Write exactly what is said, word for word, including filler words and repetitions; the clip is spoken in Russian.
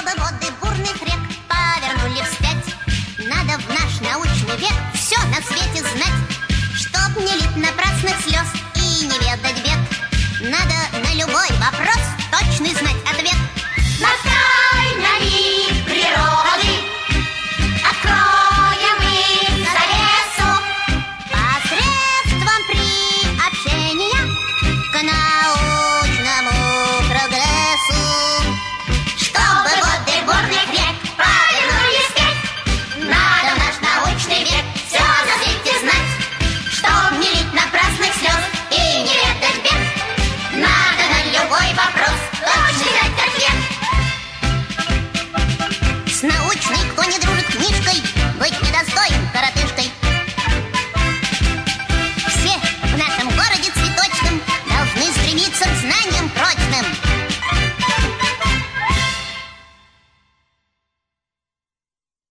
чтобы воды бурных рек повернули вспять. Надо в наш научный век все на свете знать, чтоб не лить напрасных слез.